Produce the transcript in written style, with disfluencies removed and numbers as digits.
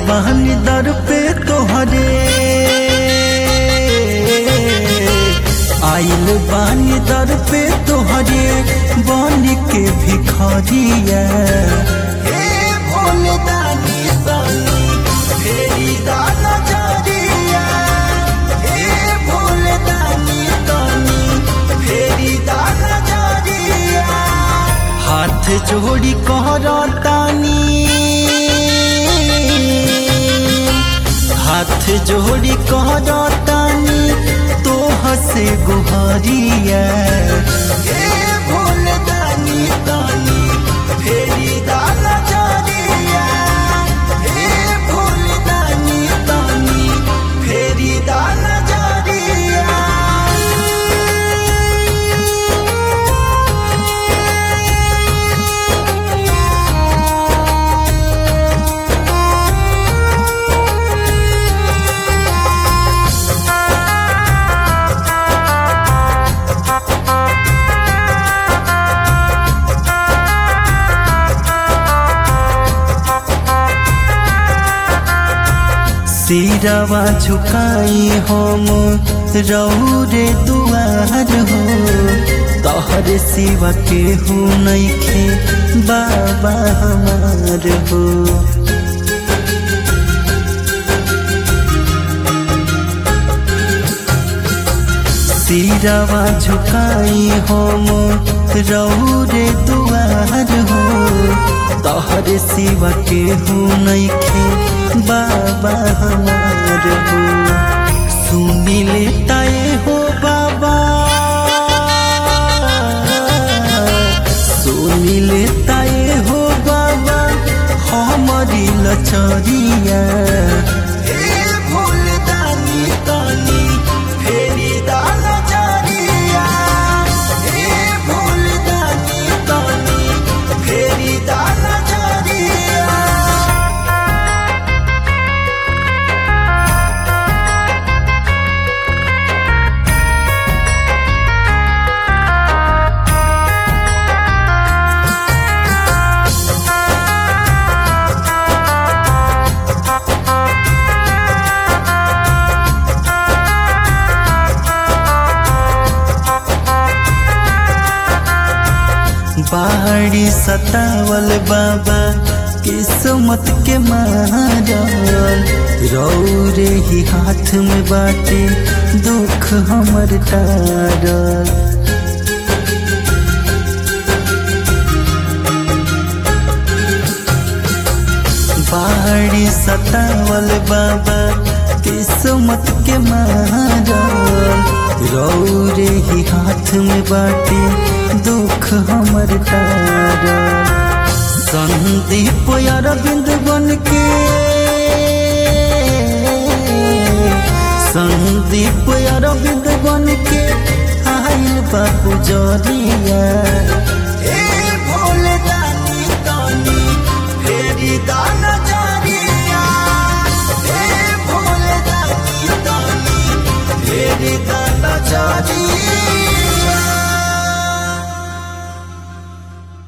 बहनी दर पे तोहरे आइल बानी दर पे तोहरे बन के भिखारिया हे भोले दानी दानी फेरी दाना जारिया हे भोले दानी दानी फेरी दाना जारिया हाथ जोड़ी कहरतानी हाथ जोड़ी कहरतानी तो हसे गुहारिया हे भोले दानी दानी फेरी दाना जारिया हे भोले दानी दानी फेरी दाना जारिया। सिरवा झुकाई हम रौरे दुआर हो तोहर सिवा के हो नइखे बाबा हमार हो सिरवा झुकाई हम रौरे दुआर हो तोहर सिवा के हो नइखे बाबा हमार हो सुनी लेताए हो बाबा सुनी लेताए हो बाबा हमारी लचरिया हे भोले दानी दानी फेरी दाना जारिया हे भोले दानी दानी फेरी दाना जारिया। बाड़ी सतावल बाबा किस्मत के मारल रौरे ही हाथ में बाटे दुख हमर टारल बाड़ी सतावल बाबा किस्मत के मारल रौरे ही हाथ में बाटे दुख हमर टारल संदीप अरविंद बन के संदीप अरविंद बन के आइल बापू जरिया हे भोले दानी दानी फेरी दाना जारिया हे भोले दानी दानी फेरी दाना जारिया।